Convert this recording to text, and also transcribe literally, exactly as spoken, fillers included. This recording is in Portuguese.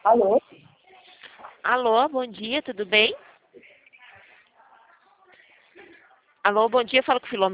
Alô? Alô, bom dia, tudo bem? Alô, bom dia, falo com o Filomeno.